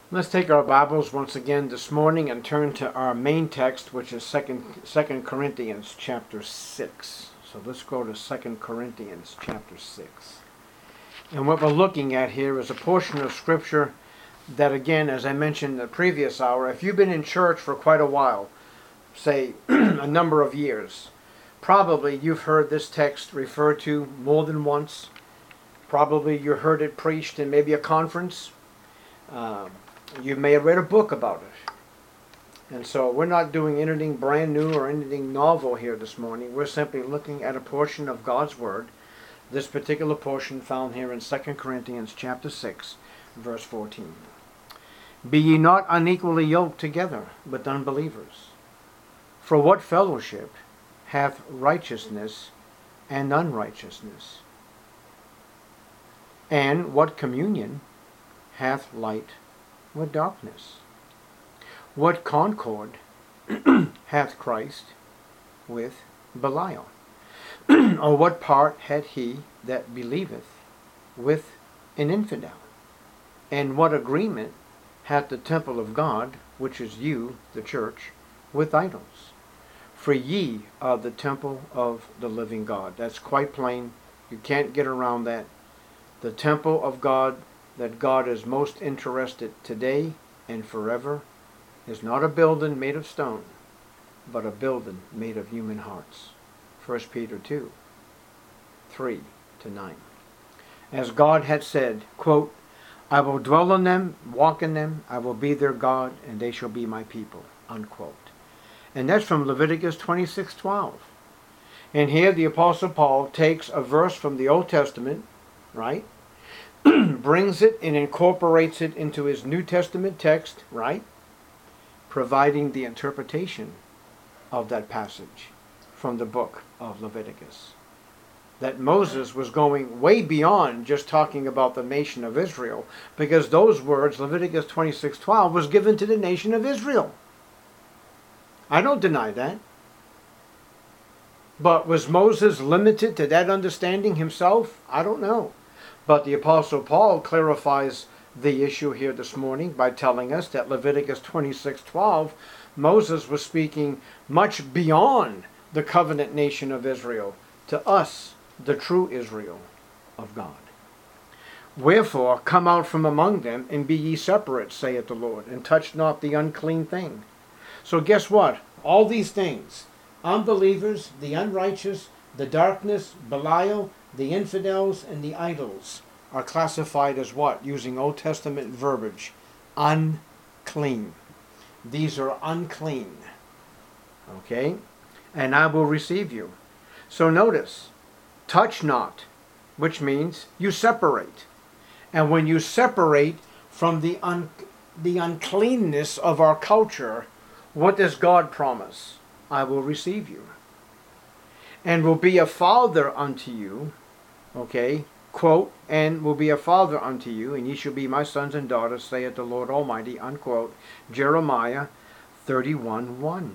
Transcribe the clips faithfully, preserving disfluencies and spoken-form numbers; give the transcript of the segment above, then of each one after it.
Let's take our Bibles once again this morning and turn to our main text, which is Second Second Corinthians chapter six. So let's go to Second Corinthians chapter six. And what we're looking at here is a portion of Scripture that, again, as I mentioned in the previous hour, if you've been in church for quite a while, say a number of years, probably you've heard this text referred to more than once. Probably you heard it preached in maybe a conference. Um, You may have read a book about it. And so we're not doing anything brand new or anything novel here this morning. We're simply looking at a portion of God's Word. This particular portion found here in Second Corinthians chapter six, verse fourteen. Be ye not unequally yoked together with unbelievers. For what fellowship hath righteousness and unrighteousness? And what communion hath light with darkness? What concord hath Christ with Belial? Or what part had he that believeth with an infidel? And what agreement hath the temple of God, which is you, the church, with idols? For ye are the temple of the living God. That's quite plain. You can't get around that. The temple of God that God is most interested today and forever is not a building made of stone, but a building made of human hearts. First Peter two, three to nine. As God had said, quote, I will dwell in them, walk in them, I will be their God, and they shall be my people, unquote. And that's from Leviticus twenty-six twelve. And here the Apostle Paul takes a verse from the Old Testament, right? Brings it and incorporates it into his New Testament text, right? Providing the interpretation of that passage from the book of Leviticus. That Moses was going way beyond just talking about the nation of Israel, because those words, Leviticus twenty-six twelve, was given to the nation of Israel. I don't deny that. But was Moses limited to that understanding himself? I don't know. But the Apostle Paul clarifies the issue here this morning by telling us that Leviticus twenty-six twelve, Moses was speaking much beyond the covenant nation of Israel to us, the true Israel of God. Wherefore, come out from among them, and be ye separate, saith the Lord, and touch not the unclean thing. So guess what? All these things, unbelievers, the unrighteous, the darkness, Belial, the infidels, and the idols, are classified as what? Using Old Testament verbiage. Unclean. These are unclean. Okay? And I will receive you. So notice, touch not, which means you separate. And when you separate from the, un- the uncleanness of our culture, what does God promise? I will receive you. And will be a father unto you, okay, quote, and will be a father unto you, and ye shall be my sons and daughters, saith the Lord Almighty, unquote, Jeremiah thirty-one one.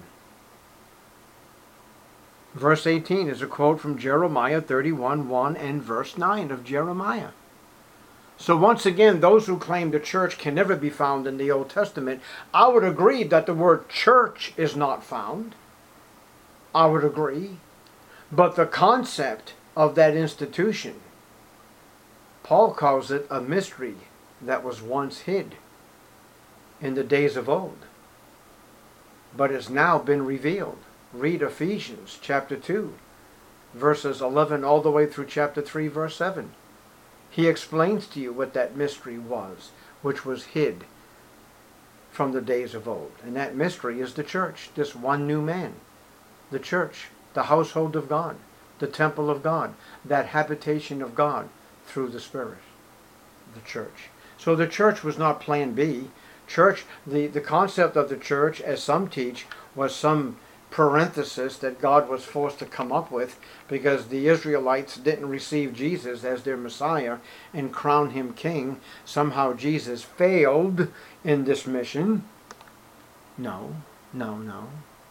Verse eighteen is a quote from Jeremiah thirty-one one and verse nine of Jeremiah. So once again, those who claim the church can never be found in the Old Testament, I would agree that the word church is not found. I would agree. But the concept of that institution, Paul calls it a mystery that was once hid in the days of old, but has now been revealed. Read Ephesians chapter two, verses eleven all the way through chapter three, verse seven. He explains to you what that mystery was, which was hid from the days of old. And that mystery is the church, this one new man. The church, the household of God, the temple of God, that habitation of God through the Spirit, the church. So the church was not plan B. Church, the, the concept of the church, as some teach, was some parenthesis that God was forced to come up with because the Israelites didn't receive Jesus as their Messiah and crown him king. Somehow Jesus failed in this mission. No, no, no.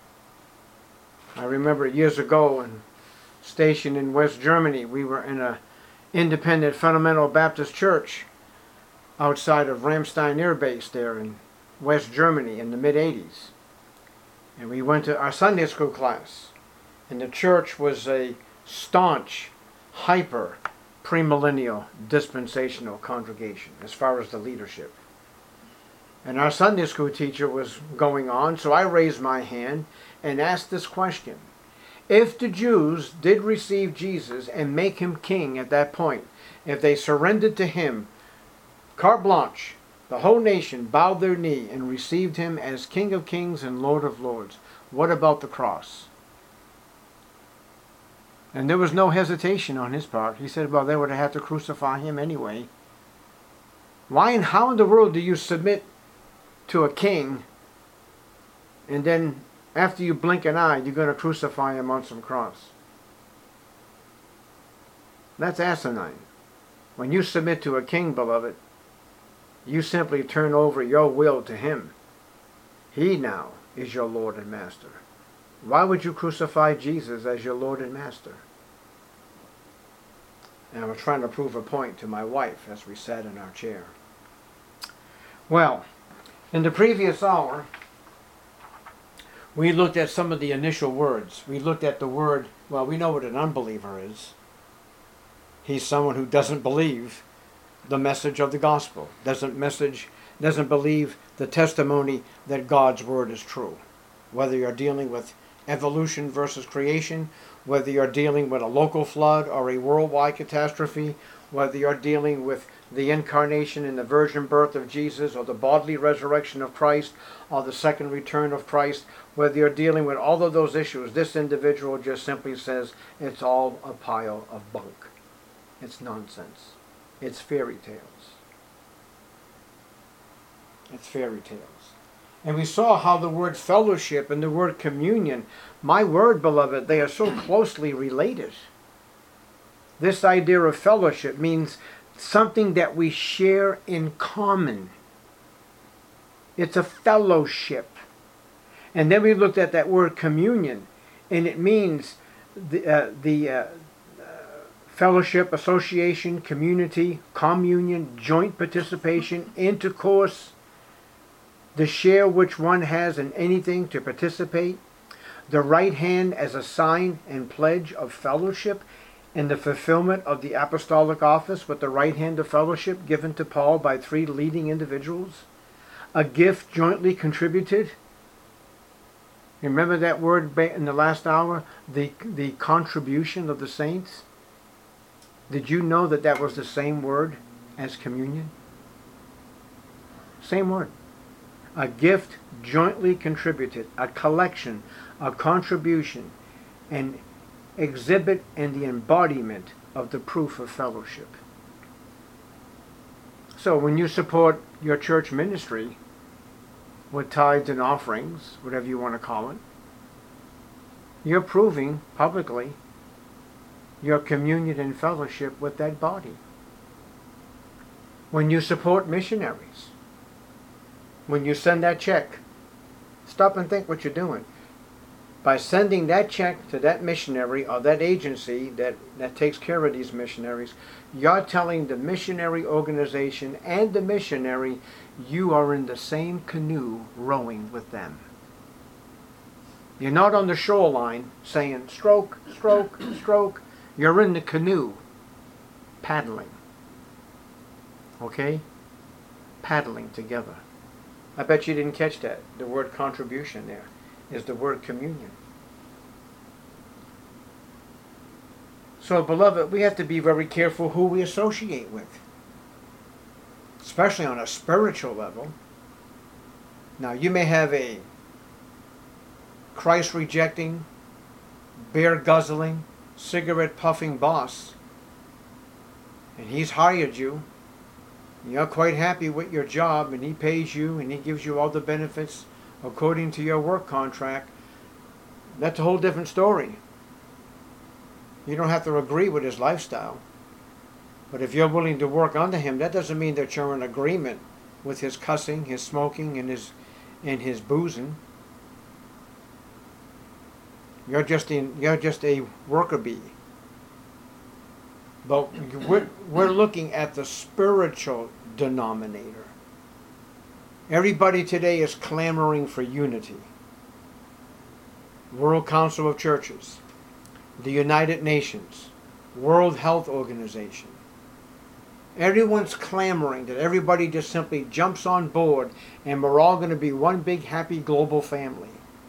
I remember years ago, and stationed in West Germany, we were in a independent fundamental Baptist church outside of Ramstein Air Base there in West Germany in the mid eighties. And we went to our Sunday school class. And the church was a staunch, hyper, premillennial, dispensational congregation as far as the leadership. And our Sunday school teacher was going on, so I raised my hand and asked this question. If the Jews did receive Jesus and make him king at that point, if they surrendered to him, carte blanche, the whole nation bowed their knee and received him as King of Kings and Lord of Lords, what about the cross? And there was no hesitation on his part. He said, well, they would have had to crucify him anyway. Why and how in the world do you submit to a king and then after you blink an eye, you're going to crucify him on some cross? That's asinine. When you submit to a king, beloved, you simply turn over your will to him. He now is your Lord and Master. Why would you crucify Jesus as your Lord and Master? And I was trying to prove a point to my wife as we sat in our chair. Well, in the previous hour, we looked at some of the initial words. We looked at the word, well, we know what an unbeliever is. He's someone who doesn't believe the message of the gospel, doesn't message, doesn't believe the testimony that God's word is true. Whether you're dealing with evolution versus creation, whether you're dealing with a local flood or a worldwide catastrophe, whether you're dealing with the incarnation and the virgin birth of Jesus or the bodily resurrection of Christ or the second return of Christ, whether you're dealing with all of those issues, this individual just simply says it's all a pile of bunk. It's nonsense. It's fairy tales. It's fairy tales. And we saw how the word fellowship and the word communion, my word, beloved, they are so closely related. This idea of fellowship means something that we share in common. It's a fellowship. And then we looked at that word communion, and it means the, uh, the uh, uh, fellowship, association, community, communion, joint participation, intercourse, the share which one has in anything to participate, the right hand as a sign and pledge of fellowship, and the fulfillment of the apostolic office with the right hand of fellowship given to Paul by three leading individuals, a gift jointly contributed. Remember that word in the last hour, the, the contribution of the saints? Did you know that that was the same word as communion? Same word. A gift jointly contributed, a collection, a contribution, an exhibit and the embodiment of the proof of fellowship. So when you support your church ministry with tithes and offerings, whatever you want to call it, you're proving publicly your communion and fellowship with that body. When you support missionaries, when you send that check, stop and think what you're doing. By sending that check to that missionary or that agency that, that takes care of these missionaries, you're telling the missionary organization and the missionary you are in the same canoe rowing with them. You're not on the shoreline saying stroke, stroke, stroke. You're in the canoe paddling. Okay? Paddling together. I bet you didn't catch that. The word contribution there is the word communion. So, beloved, we have to be very careful who we associate with, especially on a spiritual level. Now, you may have a Christ-rejecting, beer-guzzling, cigarette-puffing boss, and he's hired you. You're quite happy with your job, and he pays you, and he gives you all the benefits according to your work contract. That's a whole different story. You don't have to agree with his lifestyle. But if you're willing to work under him, that doesn't mean that you're in agreement with his cussing, his smoking, and his and his boozing. You're just in, you're just a worker bee. But we're, we're looking at the spiritual denominator. Everybody today is clamoring for unity. World Council of Churches, the United Nations, World Health Organization. Everyone's clamoring that everybody just simply jumps on board and we're all going to be one big happy global family.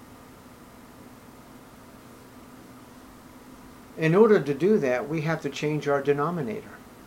In order to do that, we have to change our denominator.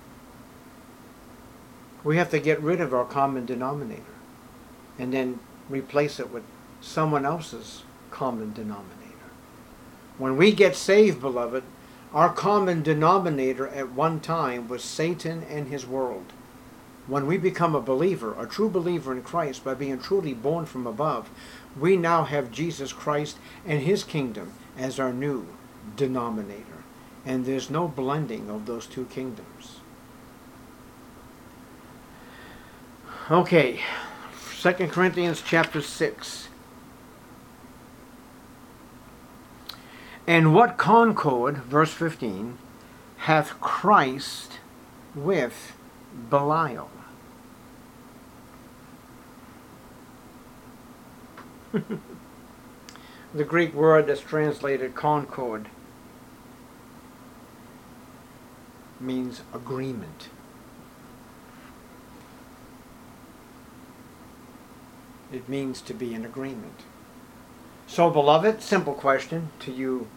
We have to get rid of our common denominator and then replace it with someone else's common denominator. When we get saved, beloved, our common denominator at one time was Satan and his world. When we become a believer, a true believer in Christ, by being truly born from above, we now have Jesus Christ and his kingdom as our new denominator. And there's no blending of those two kingdoms. Okay, Second Corinthians chapter six. And what concord, verse fifteen, hath Christ with Belial? The Greek word that's translated concord means agreement. It means to be in agreement. So, beloved, simple question to you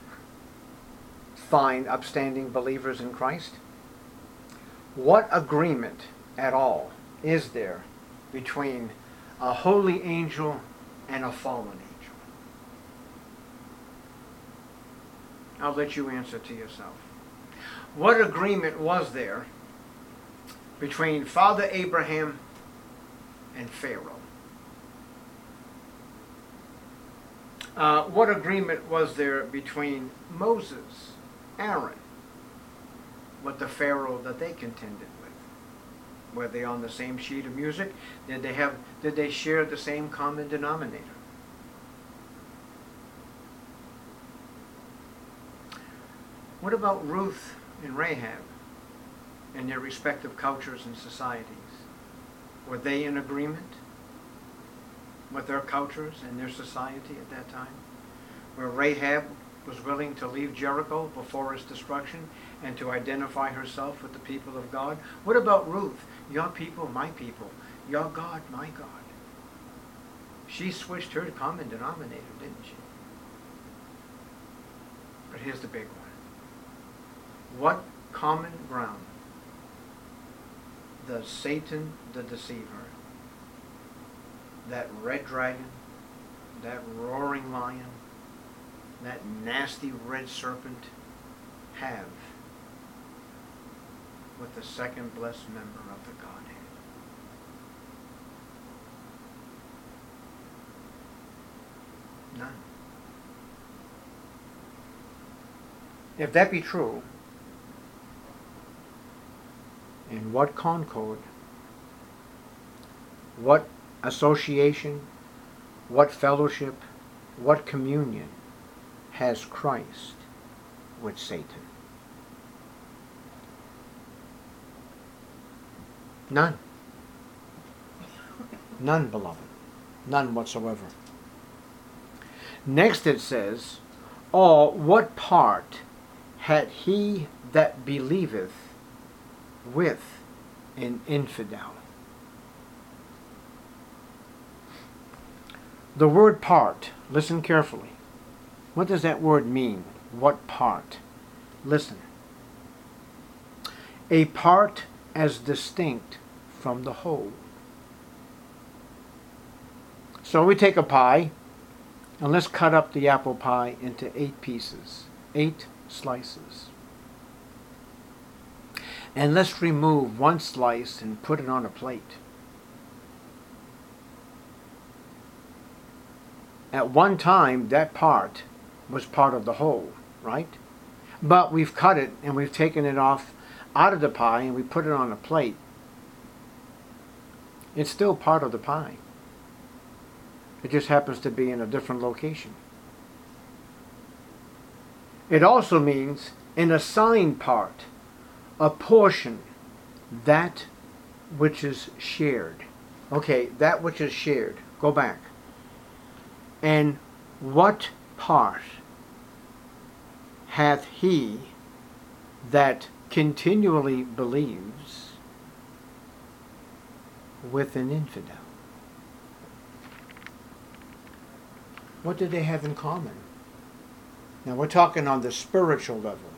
fine, upstanding believers in Christ. What agreement at all is there between a holy angel and a fallen angel? I'll let you answer to yourself. What agreement was there between Father Abraham and Pharaoh? Uh, what agreement was there between Moses, Aaron, with the Pharaoh that they contended with? Were they on the same sheet of music? Did they have? Did they share the same common denominator? What about Ruth and Rahab and their respective cultures and societies? Were they in agreement with their cultures and their society at that time? Where Rahab was willing to leave Jericho before its destruction and to identify herself with the people of God? What about Ruth? Your people, my people. Your God, my God. She switched her common denominator, didn't she? But here's the big one. What common ground does Satan the deceiver, that red dragon, that roaring lion, that nasty red serpent have with the second blessed member of the Godhead? None. If that be true, in what concord, what association, what fellowship, what communion has Christ with Satan? None. None, beloved. None whatsoever. Next it says, or what part had he that believeth with an infidel? The word part, listen carefully. What does that word mean? What part? Listen. A part as distinct from the whole. So we take a pie, and let's cut up the apple pie into eight pieces, eight slices. And let's remove one slice and put it on a plate. At one time, that part was part of the whole, right? But we've cut it and we've taken it off out of the pie and we put it on a plate. It's still part of the pie. It just happens to be in a different location. It also means an assigned part, a portion that which is shared. Okay, that which is shared. Go back. And what part hath he that continually believes with an infidel? What do they have in common? Now we're talking on the spiritual level.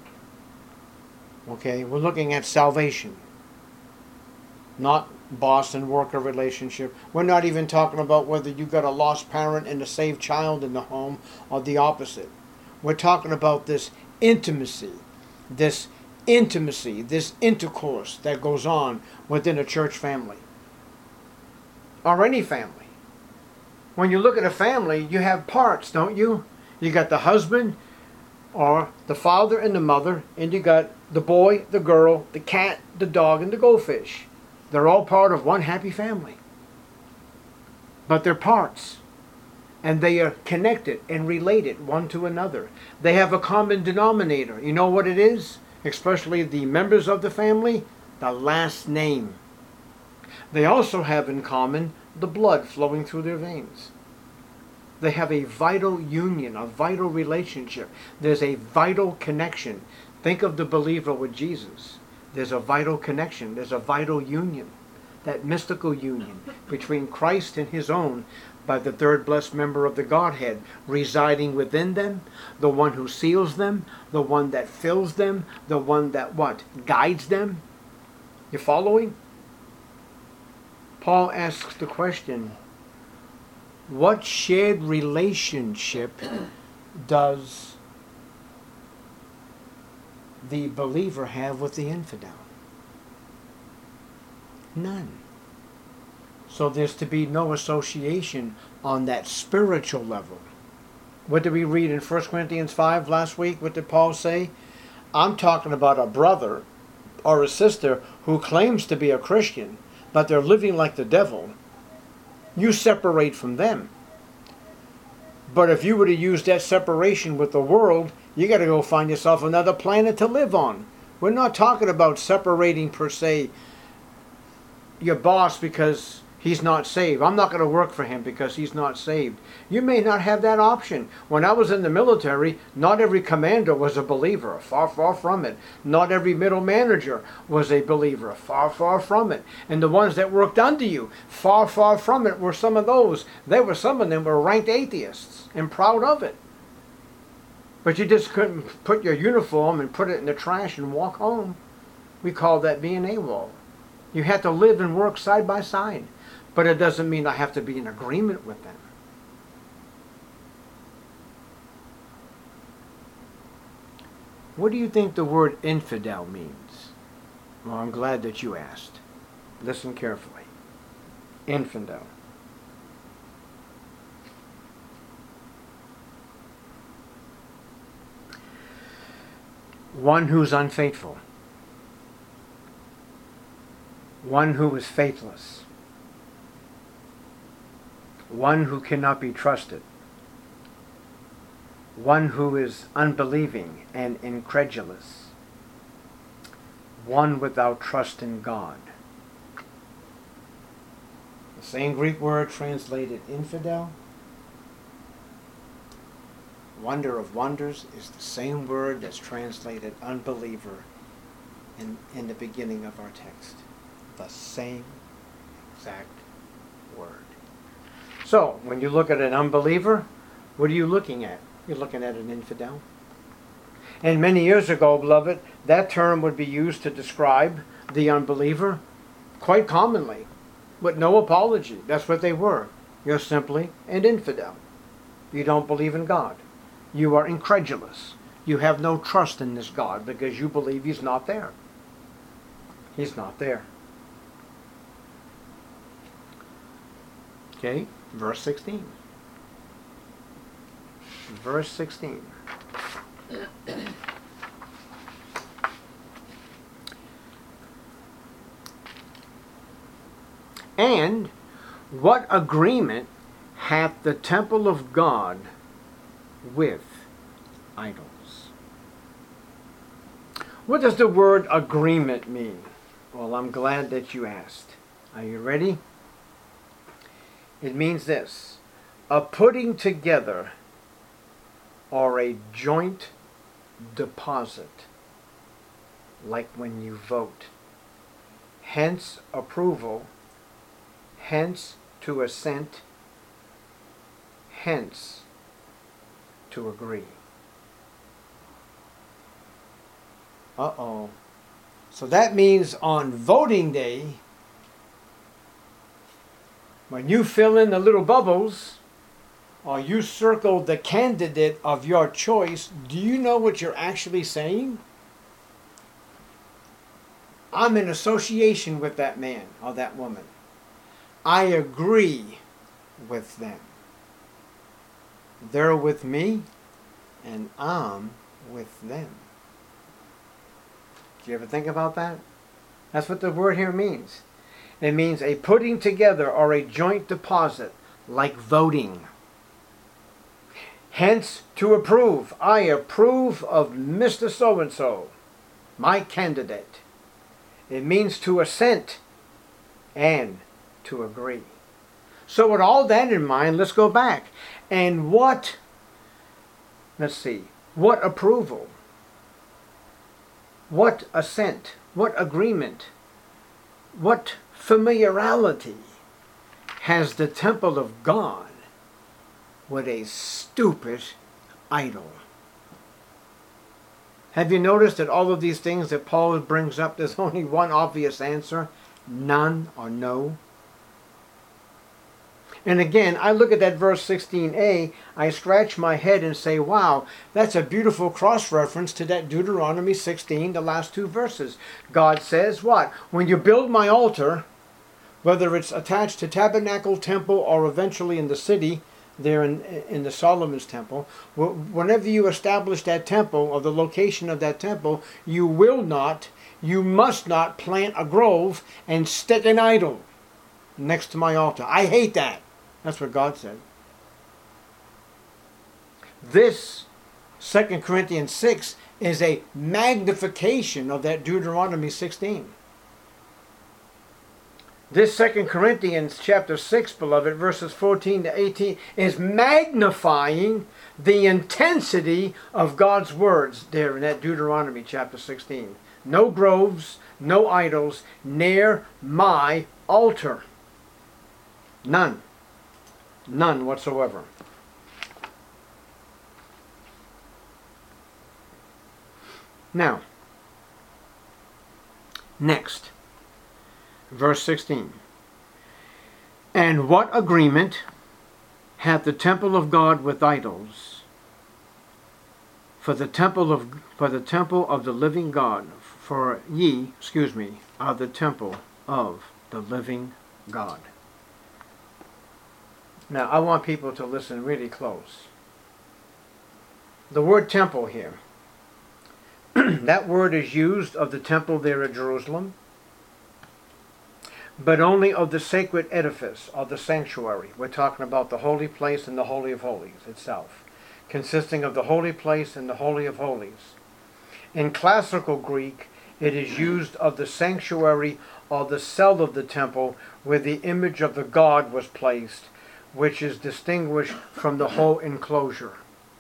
Okay, we're looking at salvation, not boss and worker relationship. We're not even talking about whether you got a lost parent and a saved child in the home or the opposite. We're talking about this intimacy, this intimacy, this intercourse that goes on within a church family or any family. When you look at a family, you have parts, don't you? You got the husband or the father and the mother, and you got the boy, the girl, the cat, the dog, and the goldfish. They're all part of one happy family. But they're parts. And they are connected and related one to another. They have a common denominator. You know what it is? Especially the members of the family? The last name. They also have in common the blood flowing through their veins. They have a vital union, a vital relationship. There's a vital connection. Think of the believer with Jesus. There's a vital connection. There's a vital union. That mystical union between Christ and his own by the third blessed member of the Godhead residing within them, the one who seals them, the one that fills them, the one that what? Guides them. You following? Paul asks the question, what shared relationship does the believer have with the infidel? None. So there's to be no association on that spiritual level. What did we read in First Corinthians five last week? What did Paul say? I'm talking about a brother or a sister who claims to be a Christian, but they're living like the devil. You separate from them. But if you were to use that separation with the world, you got to go find yourself another planet to live on. We're not talking about separating per se your boss because he's not saved. I'm not going to work for him because he's not saved. You may not have that option. When I was in the military, not every commander was a believer. Far, far from it. Not every middle manager was a believer. Far, far from it. And the ones that worked under you, far, far from it, were some of those. There were some of them were ranked atheists and proud of it. But you just couldn't put your uniform and put it in the trash and walk home. We call that being AWOL. You had to live and work side by side. But it doesn't mean I have to be in agreement with them. What do you think the word infidel means? Well, I'm glad that you asked. Listen carefully. Infidel. One who's unfaithful. One who is faithless. One who cannot be trusted. One who is unbelieving and incredulous. One without trust in God. The same Greek word translated infidel, wonder of wonders, is the same word that's translated unbeliever in, in the beginning of our text. The same exact word. So, when you look at an unbeliever, what are you looking at? You're looking at an infidel. And many years ago, beloved, that term would be used to describe the unbeliever quite commonly, with no apology. That's what they were. You're simply an infidel. You don't believe in God. You are incredulous. You have no trust in this God because you believe He's not there. He's not there. Okay? Verse sixteen. Verse sixteen. And what agreement hath the temple of God with idols? What does the word agreement mean? Well, I'm glad that you asked. Are you ready? It means this: a putting together or a joint deposit, like when you vote. Hence approval, hence to assent, hence to agree. Uh-oh. So that means on voting day, when you fill in the little bubbles, or you circle the candidate of your choice, do you know what you're actually saying? I'm in association with that man or that woman. I agree with them. They're with me, and I'm with them. Do you ever think about that? That's what the word here means. It means a putting together or a joint deposit, like voting. Hence, to approve. I approve of Mister So-and-so, my candidate. It means to assent and to agree. So with all that in mind, let's go back. And what, let's see, what approval? What assent? What agreement? What familiarity has the temple of God with a stupid idol? Have you noticed that all of these things that Paul brings up, there's only one obvious answer: none or no? And again, I look at that verse sixteen a, I scratch my head and say, wow, that's a beautiful cross-reference to that Deuteronomy sixteen, the last two verses. God says what? When you build my altar, whether it's attached to tabernacle, temple, or eventually in the city, there in, in the Solomon's temple, whenever you establish that temple or the location of that temple, you will not, you must not plant a grove and stick an idol next to my altar. I hate that. That's what God said. This Second Corinthians six is a magnification of that Deuteronomy sixteen. This Second Corinthians chapter six, beloved, verses fourteen to eighteen, is magnifying the intensity of God's words there in that Deuteronomy chapter sixteen. No groves, no idols, near my altar. None. None whatsoever. Now, next, verse sixteen. And what agreement hath the temple of God with idols? For the temple of for the temple of the living God, for ye, excuse me, are the temple of the living God. Now, I want people to listen really close. The word temple here, that word is used of the temple there at Jerusalem, but only of the sacred edifice, or the sanctuary. We're talking about the holy place and the Holy of Holies itself, consisting of the holy place and the Holy of Holies. In classical Greek, it is used of the sanctuary or the cell of the temple where the image of the god was placed, which is distinguished from the whole enclosure.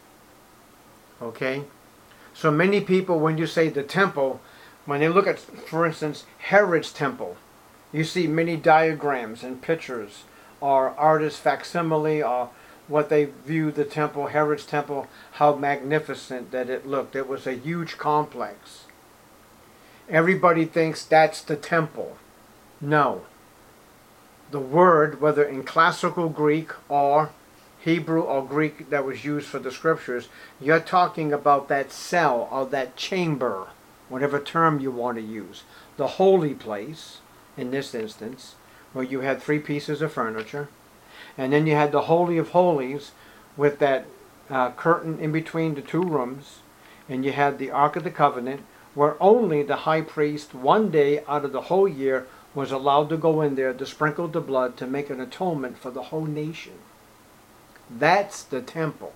Okay? So many people, when you say the temple, when they look at, for instance, Herod's temple, you see many diagrams and pictures, or artist facsimile, or what they view the temple, Herod's temple, how magnificent that it looked. It was a huge complex. Everybody thinks that's the temple. No. The word, whether in classical Greek or Hebrew or Greek that was used for the scriptures, you're talking about that cell or that chamber, whatever term you want to use. The holy place, in this instance, where you had three pieces of furniture, and then you had the Holy of Holies with that uh, curtain in between the two rooms, and you had the Ark of the Covenant, where only the high priest one day out of the whole year was allowed to go in there to sprinkle the blood to make an atonement for the whole nation. That's the temple.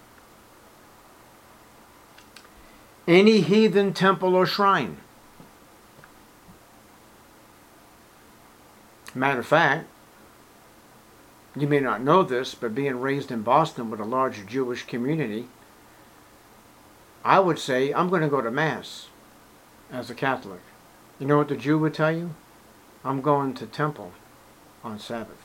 Any heathen temple or shrine Matter of fact, you may not know this, but being raised in Boston with a large Jewish community, I would say I'm going to go to Mass as a Catholic. You know what the Jew would tell you? I'm going to temple on Sabbath.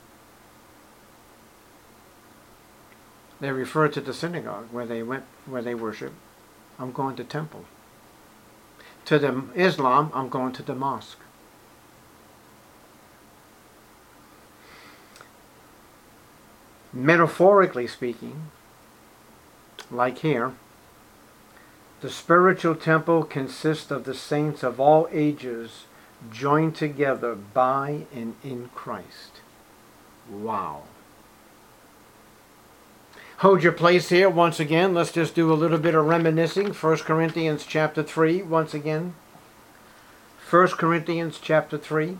They refer to the synagogue where they went, where they worship. I'm going to temple. To the Islam, I'm going to the mosque. Metaphorically speaking, like here, the spiritual temple consists of the saints of all ages joined together by and in Christ. Wow. Hold your place here once again. Let's just do a little bit of reminiscing. First Corinthians chapter three once again. First Corinthians chapter three.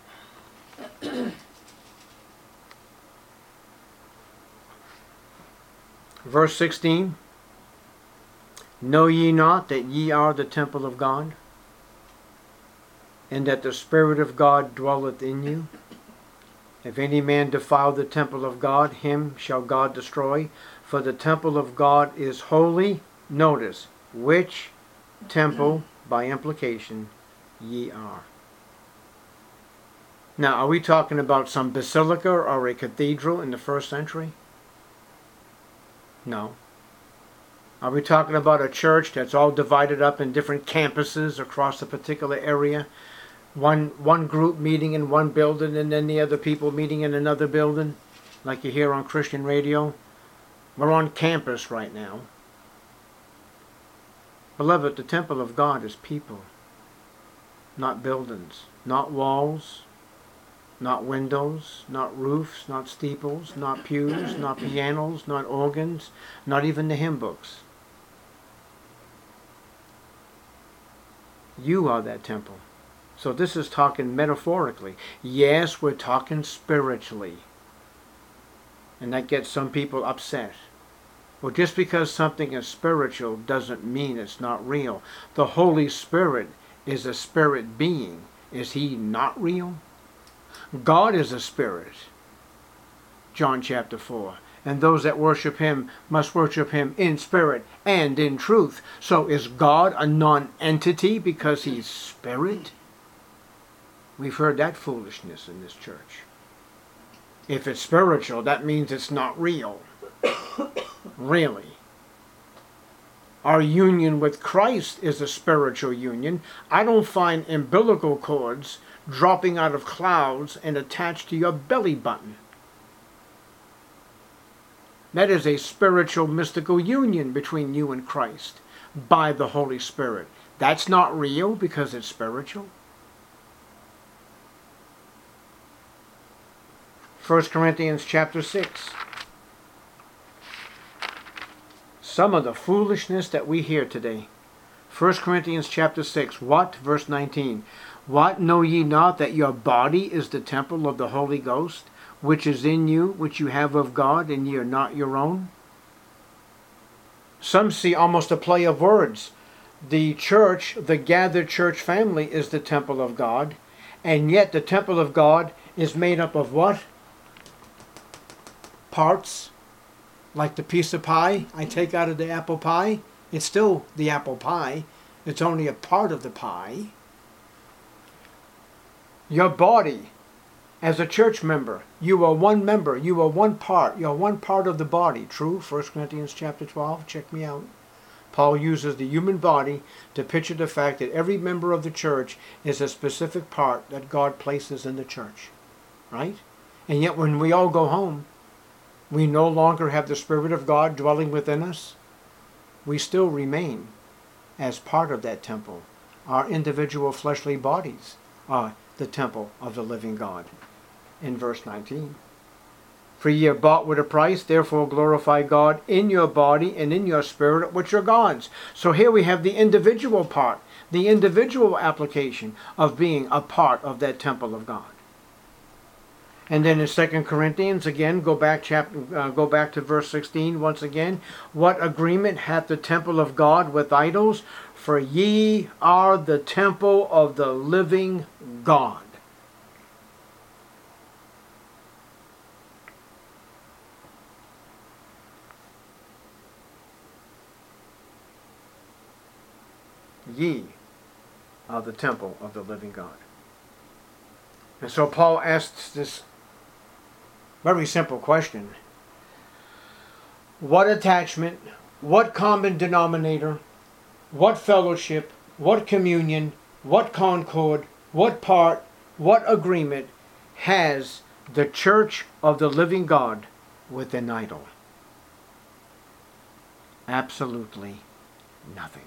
Verse sixteen. Know ye not that ye are the temple of God, and that the Spirit of God dwelleth in you? If any man defile the temple of God, him shall God destroy. For the temple of God is holy. Notice, which temple, by implication, ye are. Now, are we talking about some basilica or a cathedral in the first century? No. Are we talking about a church that's all divided up in different campuses across a particular area? One one group meeting in one building and then the other people meeting in another building, like you hear on Christian radio? We're on campus right now. Beloved, the temple of God is people, not buildings, not walls, not windows, not roofs, not steeples, not pews, not pianos, not organs, not even the hymn books. You are that temple. So this is talking metaphorically. Yes, we're talking spiritually. And that gets some people upset. Well, just because something is spiritual doesn't mean it's not real. The Holy Spirit is a spirit being. Is he not real? God is a spirit. John chapter four. And those that worship him must worship him in spirit and in truth. So is God a non-entity because he's spirit? We've heard that foolishness in this church. If it's spiritual, that means it's not real. Really. Our union with Christ is a spiritual union. I don't find umbilical cords dropping out of clouds and attached to your belly button. That is a spiritual, mystical union between you and Christ by the Holy Spirit. That's not real because it's spiritual. First Corinthians chapter six. Some of the foolishness that we hear today. First Corinthians chapter six. What? Verse nineteen. What, know ye not that your body is the temple of the Holy Ghost, which is in you, which you have of God, and ye are not your own? Some see almost a play of words. The church, the gathered church family, is the temple of God, and yet the temple of God is made up of what? Parts, like the piece of pie I take out of the apple pie. It's still the apple pie. It's only a part of the pie. Your body, as a church member, you are one member, you are one part, you are one part of the body. True? First Corinthians chapter twelve, check me out. Paul uses the human body to picture the fact that every member of the church is a specific part that God places in the church. Right? And yet when we all go home, we no longer have the Spirit of God dwelling within us. We still remain as part of that temple. Our individual fleshly bodies are the temple of the living God. In verse nineteen. For ye are bought with a price, therefore glorify God in your body and in your spirit, which are God's. So here we have the individual part, the individual application of being a part of that temple of God. And then in Second Corinthians, again, go back chapter, uh, go back to verse sixteen once again. What agreement hath the temple of God with idols? For ye are the temple of the living God. ye are the temple of the living God. And so Paul asks this very simple question. What attachment, what common denominator, what fellowship, what communion, what concord, what part, what agreement has the church of the living God with an idol? Absolutely nothing.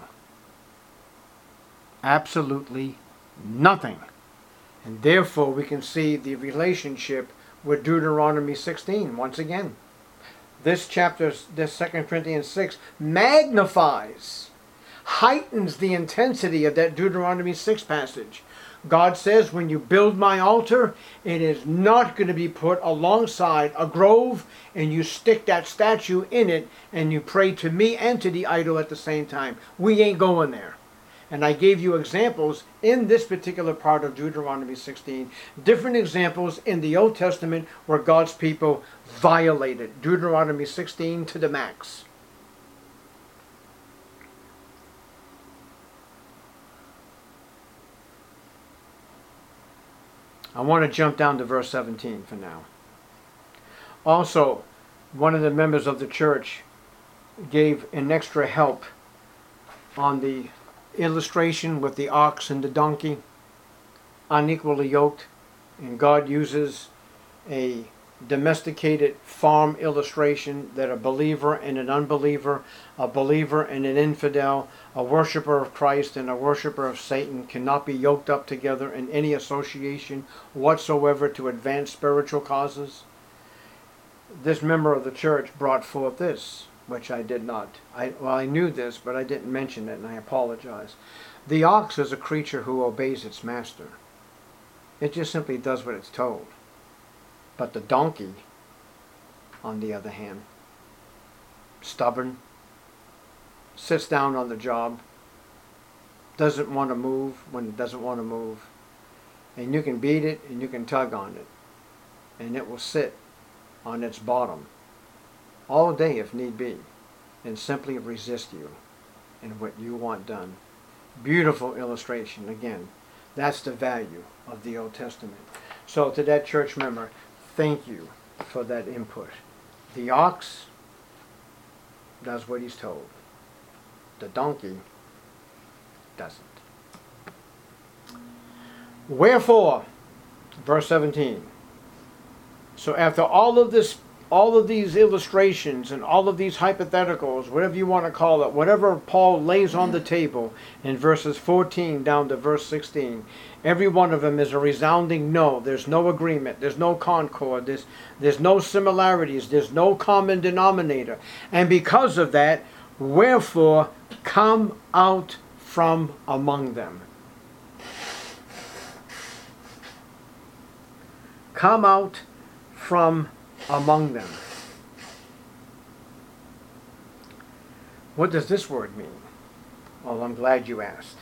Absolutely nothing. And therefore we can see the relationship with Deuteronomy sixteen once again. This chapter, this Second Corinthians six, magnifies, heightens the intensity of that Deuteronomy six passage. God says, when you build my altar, it is not going to be put alongside a grove and you stick that statue in it and you pray to me and to the idol at the same time. We ain't going there. And I gave you examples in this particular part of Deuteronomy sixteen, different examples in the Old Testament where God's people violated Deuteronomy sixteen to the max. I want to jump down to verse seventeen for now. Also, one of the members of the church gave an extra help on the illustration with the ox and the donkey, unequally yoked, and God uses a domesticated farm illustration that a believer and an unbeliever, a believer and an infidel, a worshiper of Christ and a worshiper of Satan cannot be yoked up together in any association whatsoever to advance spiritual causes. This member of the church brought forth this, which I did not. I, well, I knew this, but I didn't mention it, and I apologize. The ox is a creature who obeys its master. It just simply does what it's told. But the donkey, on the other hand, stubborn, sits down on the job, doesn't want to move when it doesn't want to move, and you can beat it and you can tug on it, and it will sit on its bottom all day if need be, and simply resist you in what you want done. Beautiful illustration. Again, that's the value of the Old Testament. So to that church member, thank you for that input. The ox does what he's told. The donkey doesn't. Wherefore, verse seventeen. So after all of this, all of these illustrations and all of these hypotheticals, whatever you want to call it, whatever Paul lays on the table in verses fourteen down to verse sixteen, every one of them is a resounding no. There's no agreement. There's no concord. There's, there's no similarities. There's no common denominator. And because of that, wherefore, come out from among them. Come out from among them. What does this word mean? Well, I'm glad you asked.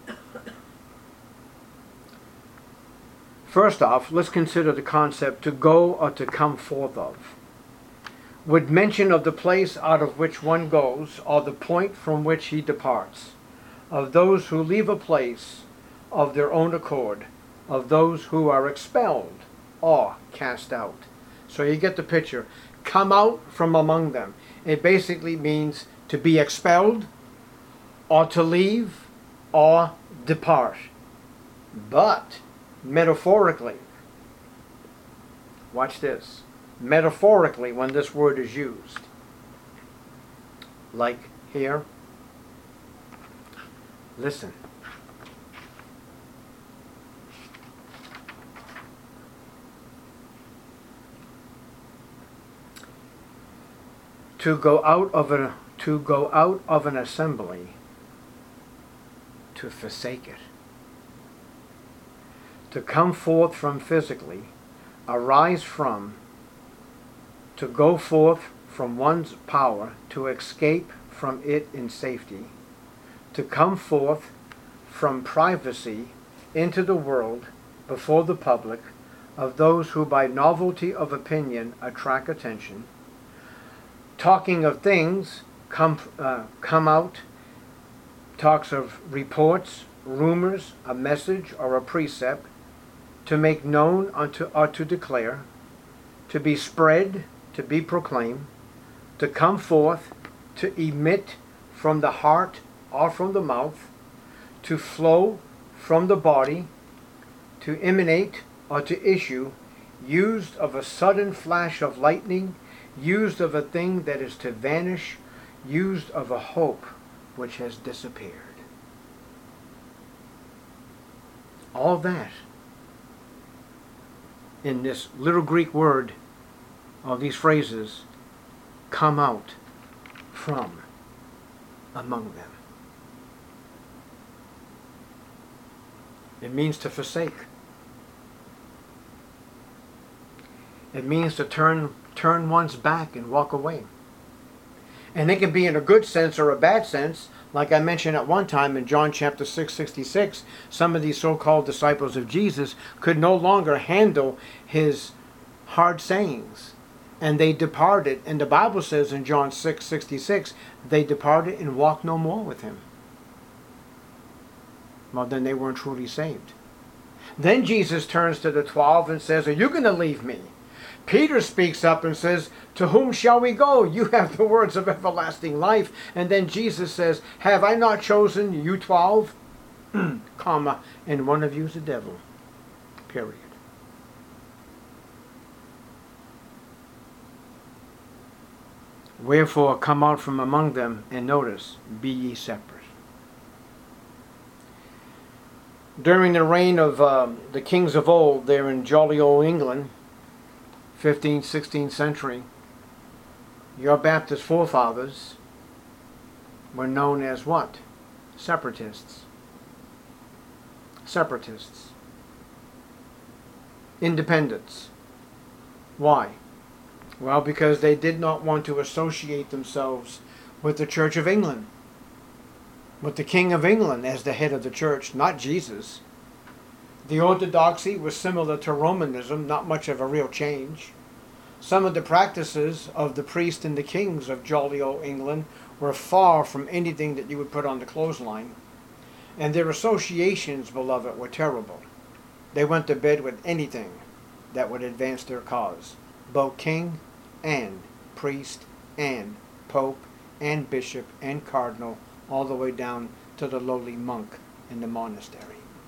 First off, let's consider the concept to go or to come forth of. With mention of the place out of which one goes, or the point from which he departs, of those who leave a place of their own accord, of those who are expelled or cast out. So you get the picture. Come out from among them. It basically means to be expelled, or to leave, or depart. But, metaphorically, watch this. Metaphorically, when this word is used, like here, listen. To go out of a to go out of an assembly, to forsake it. To come forth from physically, arise from, to go forth from one's power, to escape from it in safety, to come forth from privacy into the world before the public of those who by novelty of opinion attract attention, talking of things, come, uh, come out talks of reports, rumors, a message, or a precept, to make known unto or to declare, to be spread, to be proclaimed, to come forth, to emit from the heart or from the mouth, to flow from the body, to emanate or to issue, used of a sudden flash of lightning, used of a thing that is to vanish, used of a hope which has disappeared. All that in this little Greek word, of these phrases, come out from among them. It means to forsake. It means to turn turn one's back and walk away. And it can be in a good sense or a bad sense. Like I mentioned at one time in John chapter six, sixty-six, some of these so-called disciples of Jesus could no longer handle his hard sayings. And they departed. And the Bible says in John six, sixty-six, they departed and walked no more with him. Well, then they weren't truly saved. Then Jesus turns to the twelve and says, are you going to leave me? Peter speaks up and says, to whom shall we go? You have the words of everlasting life. And then Jesus says, have I not chosen you twelve? Comma, and one of you is the devil. Period. Wherefore come out from among them, and notice, be ye separate. During the reign of um, the kings of old, there in jolly old England, fifteenth, sixteenth century, your Baptist forefathers were known as what? Separatists. Separatists. Independents. Why? Well, because they did not want to associate themselves with the Church of England, with the King of England as the head of the church, not Jesus. The orthodoxy was similar to Romanism, not much of a real change. Some of the practices of the priests and the kings of jolly old England were far from anything that you would put on the clothesline. And their associations, beloved, were terrible. They went to bed with anything that would advance their cause. Both king and priest and pope and bishop and cardinal, all the way down to the lowly monk in the monastery.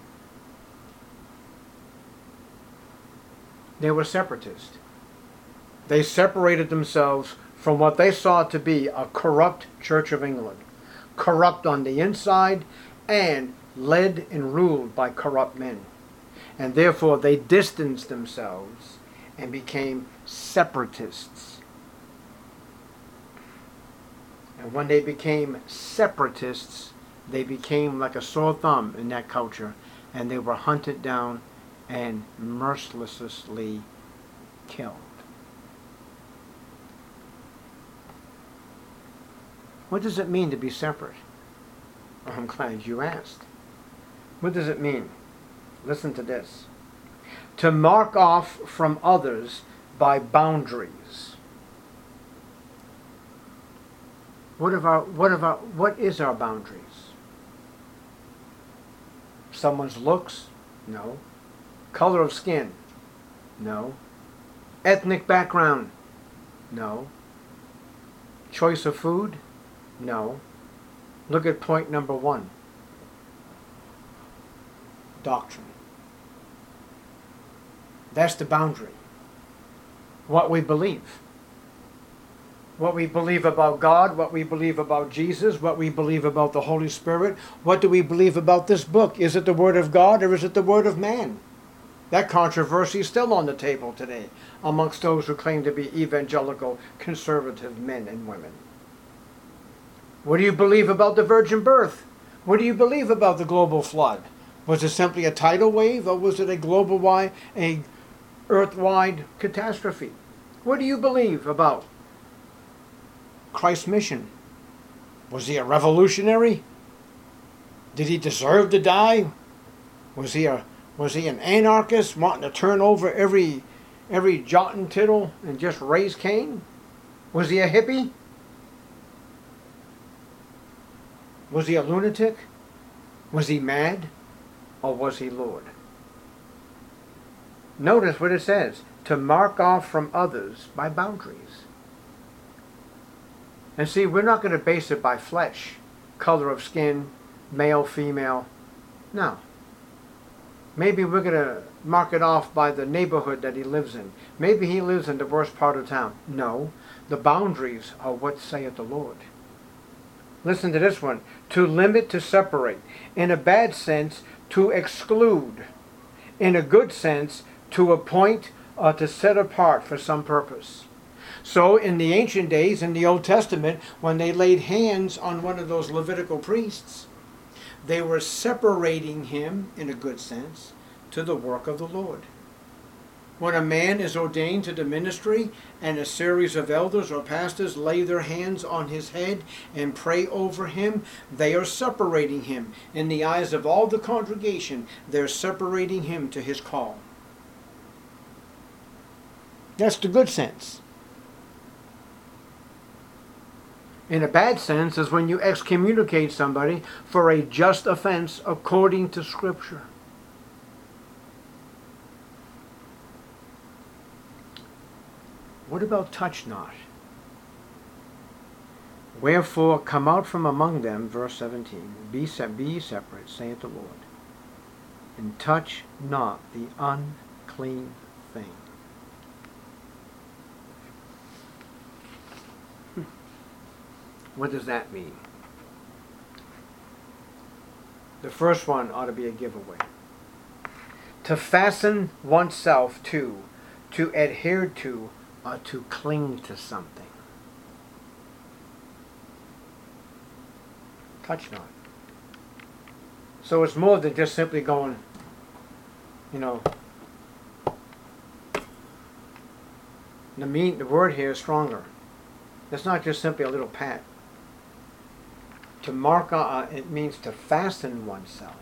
They were separatists. They separated themselves from what they saw to be a corrupt Church of England. Corrupt on the inside and led and ruled by corrupt men. And therefore they distanced themselves and became separatists. And when they became separatists, they became like a sore thumb in that culture, and they were hunted down and mercilessly killed. What does it mean to be separate? Well, I'm glad you asked. What does it mean? Listen to this. To mark off from others by boundaries. What of our, what of our, what is our boundaries? Someone's looks? No. Color of skin? No. Ethnic background? No. Choice of food? No. Look at point number one. Doctrine. That's the boundary. What we believe. What we believe about God, what we believe about Jesus, what we believe about the Holy Spirit. What do we believe about this book? Is it the Word of God or is it the Word of man? That controversy is still on the table today amongst those who claim to be evangelical, conservative men and women. What do you believe about the virgin birth? What do you believe about the global flood? Was it simply a tidal wave, or was it a global wide, a earth-wide catastrophe? What do you believe about Christ's mission? Was he a revolutionary? Did he deserve to die? Was he a was he an anarchist wanting to turn over every every jot and tittle and just raise Cain? Was he a hippie? Was he a lunatic? Was he mad? Or was he Lord? Notice what it says. To mark off from others by boundaries. And see, we're not going to base it by flesh, color of skin, male, female. No. Maybe we're going to mark it off by the neighborhood that he lives in. Maybe he lives in the worst part of town. No. The boundaries are what saith the Lord. Listen to this one. To limit, to separate. In a bad sense, to exclude. In a good sense, to appoint or to set apart for some purpose. So in the ancient days, in the Old Testament, when they laid hands on one of those Levitical priests, they were separating him, in a good sense, to the work of the Lord. When a man is ordained to the ministry and a series of elders or pastors lay their hands on his head and pray over him, they are separating him. In the eyes of all the congregation, they're separating him to his call. That's the good sense. In a bad sense is when you excommunicate somebody for a just offense according to Scripture. What about touch not? Wherefore come out from among them, verse seventeen, be, se- be ye separate, saith the Lord, and touch not the unclean thing. What does that mean? The first one ought to be a giveaway. To fasten oneself to, to adhere to, or to cling to something. Touch not. So it's more than just simply going, you know, the mean, the word here is stronger. It's not just simply a little pat. To mark, uh, it means to fasten oneself.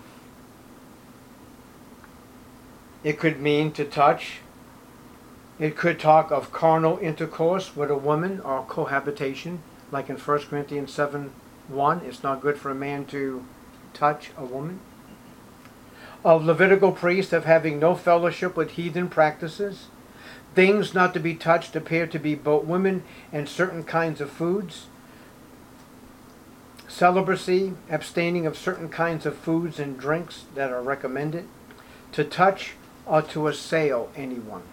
It could mean to touch. It could talk of carnal intercourse with a woman or cohabitation, like in First Corinthians seven one. It's not good for a man to touch a woman. Of Levitical priests of having no fellowship with heathen practices. Things not to be touched appear to be both women and certain kinds of foods. Celibacy, abstaining of certain kinds of foods and drinks that are recommended. To touch or to assail anyone.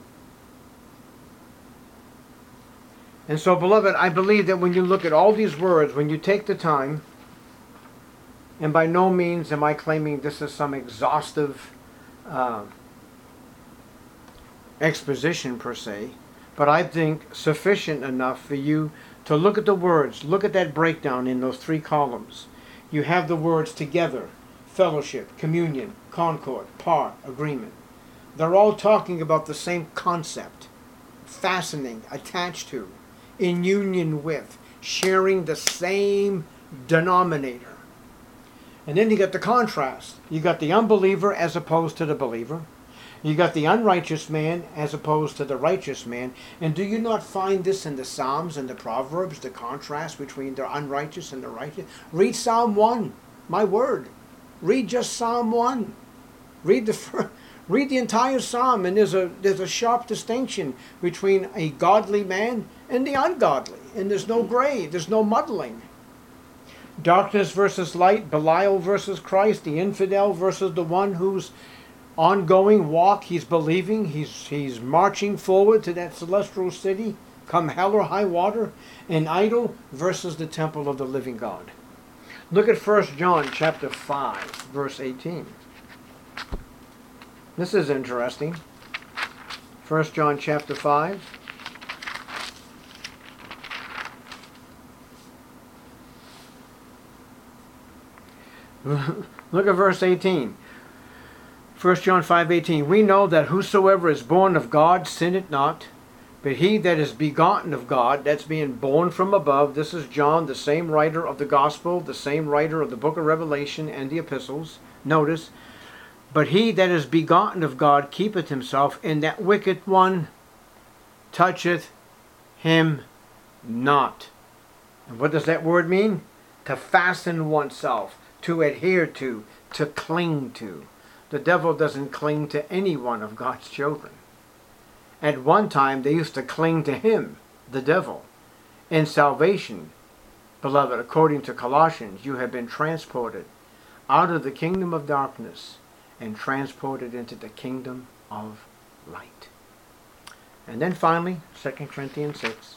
And so, beloved, I believe that when you look at all these words, when you take the time, and by no means am I claiming this is some exhaustive uh, exposition per se, but I think sufficient enough for you to look at the words, look at that breakdown in those three columns. You have the words together, fellowship, communion, concord, part, agreement. They're all talking about the same concept, fastening, attached to, in union with, sharing the same denominator. And then you got the contrast. You got the unbeliever as opposed to the believer. You got the unrighteous man as opposed to the righteous man. And do you not find this in the Psalms and the Proverbs, the contrast between the unrighteous and the righteous? Read Psalm one, my word. Read just Psalm one. Read the first, read the entire Psalm, and there's a there's a sharp distinction between a godly man and the ungodly. And there's no gray, there's no muddling. Darkness versus light, Belial versus Christ, the infidel versus the one who's ongoing walk, he's believing, he's he's marching forward to that celestial city, come hell or high water, an idol versus the temple of the living God. Look at First John chapter five, verse eighteen. This is interesting. First John chapter five. Look at verse eighteen. First John five eighteen. We know that whosoever is born of God sinneth not, but he that is begotten of God, that's being born from above. This is John, the same writer of the gospel, the same writer of the book of Revelation and the epistles. Notice, but he that is begotten of God keepeth himself, and that wicked one toucheth him not. And what does that word mean? to fasten oneself, to adhere to, to cling to. The devil doesn't cling to any one of God's children. At one time, they used to cling to him, the devil. In salvation, beloved, according to Colossians, you have been transported out of the kingdom of darkness and transported into the kingdom of light. And then finally, Second Corinthians six.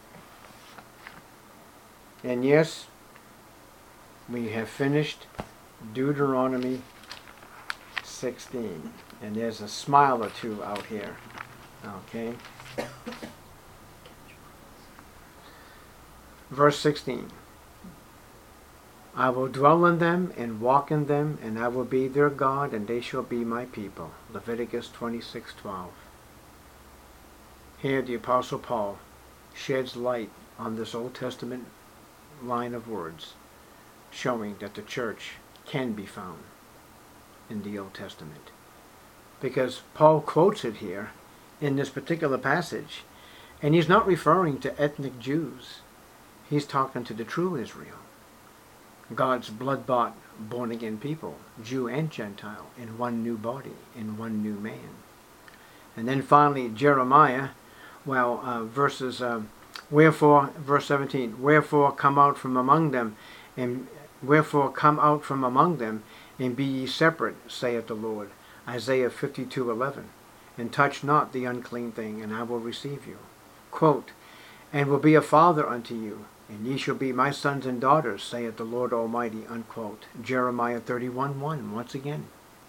And yes, we have finished Deuteronomy sixteen. And there's a smile or two out here. Okay. Verse sixteen. I will dwell in them and walk in them, and I will be their God, and they shall be my people. Leviticus twenty-six twelve. Here the Apostle Paul sheds light on this Old Testament line of words, showing that the church can be found in the Old Testament. Because Paul quotes it here in this particular passage, and he's not referring to ethnic Jews. He's talking to the true Israel, God's blood-bought, born-again people, Jew and Gentile, in one new body, in one new man. And then finally, Jeremiah, well, uh, verses, uh, wherefore, verse seventeen, wherefore come out from among them, and wherefore come out from among them, and be ye separate, saith the Lord. Isaiah fifty-two eleven, and touch not the unclean thing, and I will receive you. Quote, and will be a father unto you, and ye shall be my sons and daughters, saith the Lord Almighty, unquote. Jeremiah thirty-one one, once again.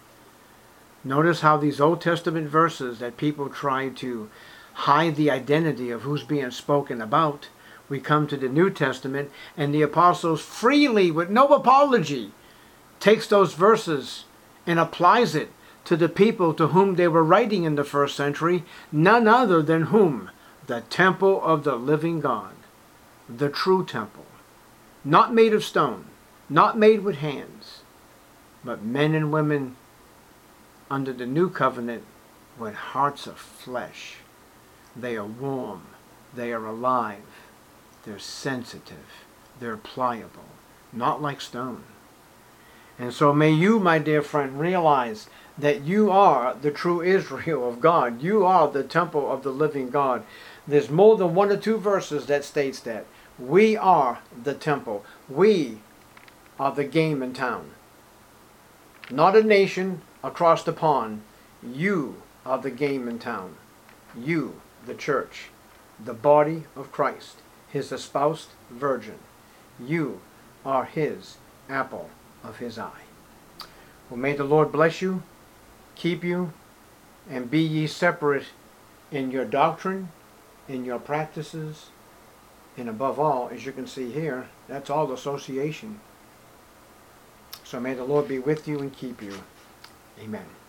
Notice how these Old Testament verses that people try to hide the identity of who's being spoken about, we come to the New Testament, and the apostles freely, with no apology, takes those verses and applies it to the people to whom they were writing in the first century, none other than whom? The temple of the living God, the true temple, not made of stone, not made with hands, but men and women under the new covenant with hearts of flesh. They are warm, they are alive, they're sensitive, they're pliable, not like stone. And so may you, my dear friend, realize that you are the true Israel of God. You are the temple of the living God. There's more than one or two verses that states that. We are the temple. We are the game in town. Not a nation across the pond. You are the game in town. You, the church, the body of Christ, his espoused virgin. You are his apple of his eye. Well, may the Lord bless you, keep you, and be ye separate in your doctrine, in your practices, and above all, as you can see here, that's all association. So may the Lord be with you and keep you. Amen.